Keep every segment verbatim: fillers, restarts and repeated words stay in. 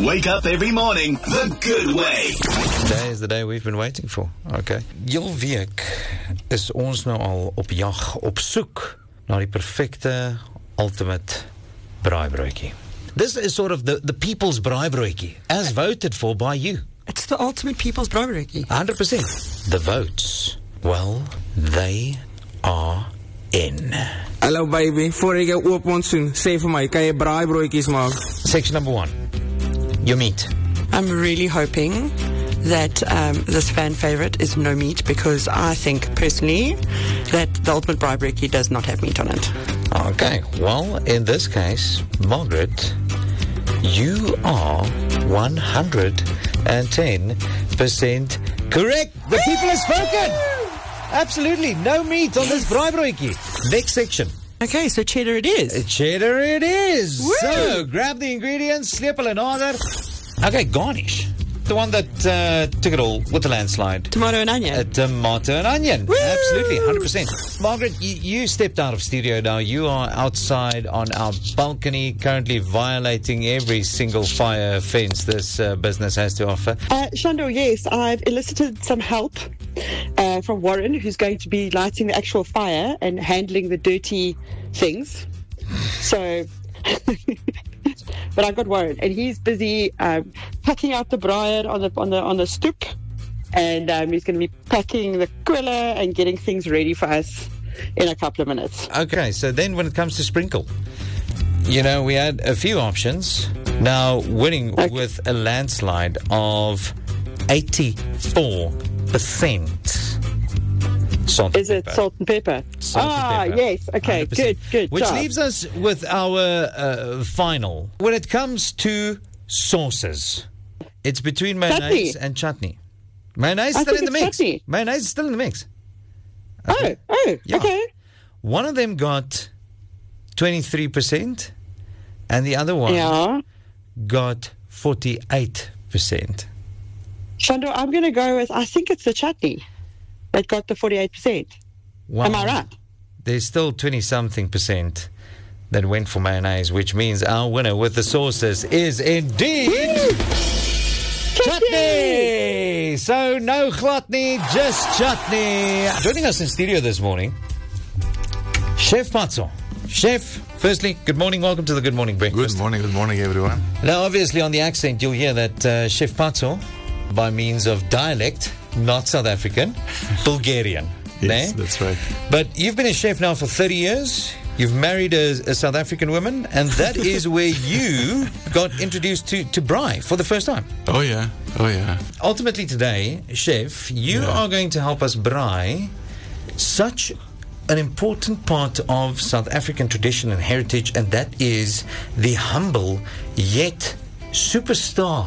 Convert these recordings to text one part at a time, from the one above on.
Wake up every morning the good way. Today is the day we've been waiting for. Okay. Heel week is ons nou al op jag, op soek na die perfecte ultimate braaibroodjie. This is sort of the, the people's braaibroodjie, as voted for by you. It's the ultimate people's braaibroodjie. one hundred percent. The votes, well, they are in. Hallo baby, voor ik jou oop monsoon, sê vir my, kan jy braaibroodjies maak? Section number one, your meat. I'm really hoping that um, this fan favorite is no meat, because I think personally that the ultimate braaibroodjie does not have meat on it. Okay, well, in this case, Margaret, you are one hundred ten percent correct. The people have spoken. Absolutely, no meat on this braaibroodjie. Next section. Okay, so cheddar it is. Cheddar it is. Woo! So, grab the ingredients, slip hulle nader. Okay, garnish. The one that uh, took it all with the landslide. Tomato and onion. A tomato and onion. Woo! Absolutely, one hundred percent. Margaret, you, you stepped out of studio now. You are outside on our balcony, currently violating every single fire fence this uh, business has to offer. Uh, Shando, yes, I've elicited some help uh, from Warren, who's going to be lighting the actual fire and handling the dirty things. So... But I've got Warren, and he's busy um, packing out the braai on the on the on the stoep, and um, he's going to be packing the cooler and getting things ready for us in a couple of minutes. Okay, so then when it comes to sprinkle, you know, we had a few options. Now winning okay. with a landslide of eighty-four percent. Salt Is it pepper. salt and pepper? Salt ah, and pepper. yes. Okay, one hundred percent. good, good. Which job. leaves us with our uh, final. When it comes to sauces, it's between mayonnaise chutney. and chutney. Mayonnaise I still in think the it's mix. chutney. Mayonnaise is still in the mix. Okay. Oh, oh, Yeah. okay. One of them got twenty-three percent, and the other one Yeah. got forty-eight percent. Shando, I'm going to go with, I think it's the chutney that got the forty-eight percent. Wow. Am I right? There's still twenty-something percent that went for mayonnaise, which means our winner with the sauces is indeed... Chutney! So, no chutney, just chutney. Joining us in studio this morning, Chef Patso. Chef, firstly, good morning. Welcome to the Good Morning Breakfast. Good morning, good morning, everyone. Now, obviously, on the accent, you'll hear that uh, Chef Patso, by means of dialect, not South African, Bulgarian. Yes, né? that's right. But you've been a chef now for thirty years. You've married a, a South African woman, and that is where you got introduced to, to braai for the first time. Oh, yeah. Oh, yeah. Ultimately today, Chef, you Yeah. are going to help us braai such an important part of South African tradition and heritage, and that is the humble yet superstar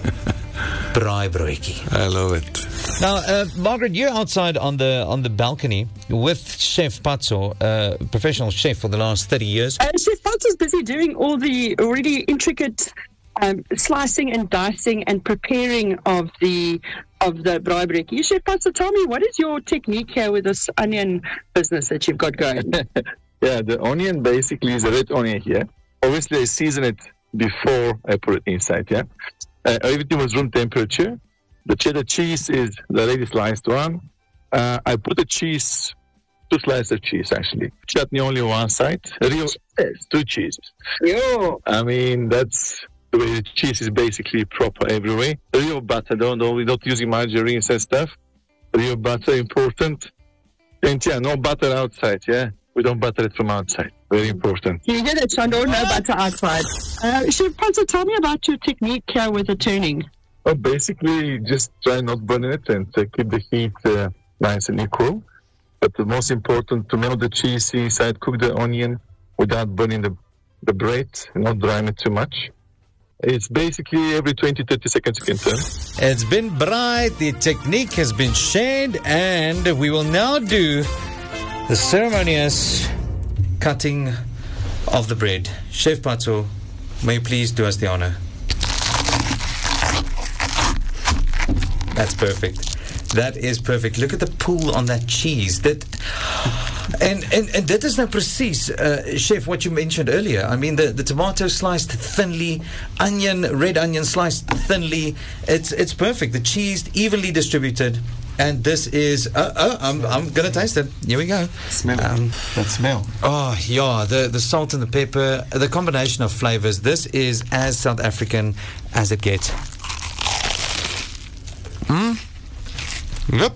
braaibroodjie. I love it. Now, uh, Margaret, you're outside on the on the balcony with Chef Patso, uh, professional chef for the last thirty years. Uh, Chef Patso is busy doing all the really intricate um, slicing and dicing and preparing of the of the braaibroodjie. Chef Patso, tell me, what is your technique here with this onion business that you've got going? Yeah, the onion basically is a red onion here. Obviously, I season it before I put it inside, yeah? Uh, everything was room temperature. The cheddar cheese is the already sliced one. Uh, I put the cheese, two slices of cheese actually. Chutney only one side. Real two cheeses. Yo. I mean, that's the way the cheese is basically proper everywhere. Real butter, don't, don't, we're not using margarines and stuff. Real butter, important. And yeah, no butter outside, yeah? We don't butter it from outside. Very important. You get it, Shando, no butter outside. Uh, Chef Patso, tell me about your technique here with the turning. Well, basically, just try not burning it and uh, keep the heat uh, nice and equal. But the most important, to melt the cheese inside, cook the onion without burning the, the bread, not drying it too much. It's basically every twenty to thirty seconds you can turn. It's been bright, the technique has been shared, and we will now do the ceremonious cutting of the bread. Chef Patso, may you please do us the honor. That's perfect. That is perfect. Look at the pull on that cheese. That and and and that is now precise, uh, chef. What you mentioned earlier. I mean, the, the tomato sliced thinly, onion, red onion sliced thinly. It's it's perfect. The cheese evenly distributed, and this is. Uh, oh, I'm I'm gonna taste it. Here we go. Smell it. Um, that smell. Oh yeah, the the salt and the pepper, the combination of flavors. This is as South African as it gets. Hmm. Yep.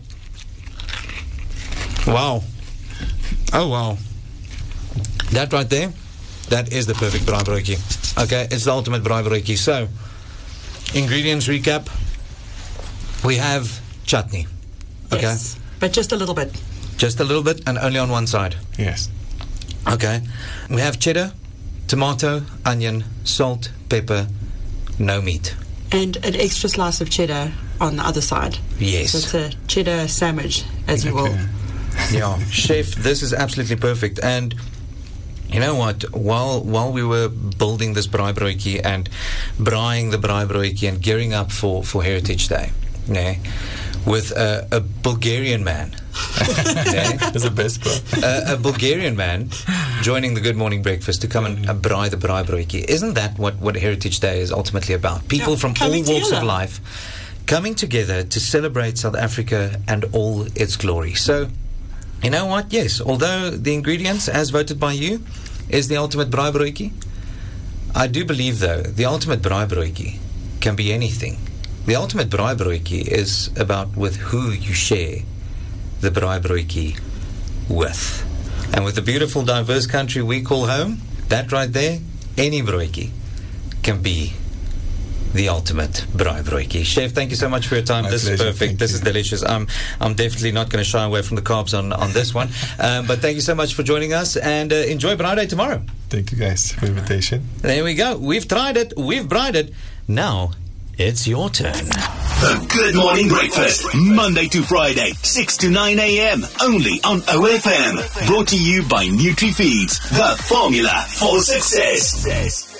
Wow. Oh, wow. That right there, that is the perfect braaibroodjie. Okay, it's the ultimate braaibroodjie. So, ingredients recap. We have chutney. Okay. Yes, but just a little bit. Just a little bit and only on one side. Yes. Okay. We have cheddar, tomato, onion, salt, pepper, no meat. And an extra slice of cheddar on the other side. Yes. So it's a cheddar sandwich, as you will. Okay. Yeah, chef, this is absolutely perfect. And you know what? While while we were building this braaibroodjie and braaiing the braaibroodjie and gearing up for, for Heritage Day, yeah, with a, a Bulgarian man, yeah, That's the best part. a, a Bulgarian man joining the Good Morning Breakfast to come and uh, braai the braaibroodjie. Isn't that what, what Heritage Day is ultimately about? People Yeah, from all coming walks of together. life coming together to celebrate South Africa and all its glory. So, you know what? Yes, although the ingredients, as voted by you, is the ultimate braaibroodjie, I do believe, though, the ultimate braaibroodjie can be anything. The ultimate braaibroodjie is about with who you share the braaibroodjie with. And with the beautiful, diverse country we call home, that right there, any broodjie can be the ultimate braaibroodjie. Chef, thank you so much for your time. My this pleasure. is perfect. Thank this you. is delicious. I'm I'm definitely not going to shy away from the carbs on, on this one. Um, but thank you so much for joining us, and uh, enjoy Braai Day tomorrow. Thank you guys for the invitation. There we go. We've tried it. We've braaid it. Now it's your turn. The Good Morning Breakfast, Monday to Friday, six to nine a.m. only on O F M. Brought to you by NutriFeeds, the formula for success.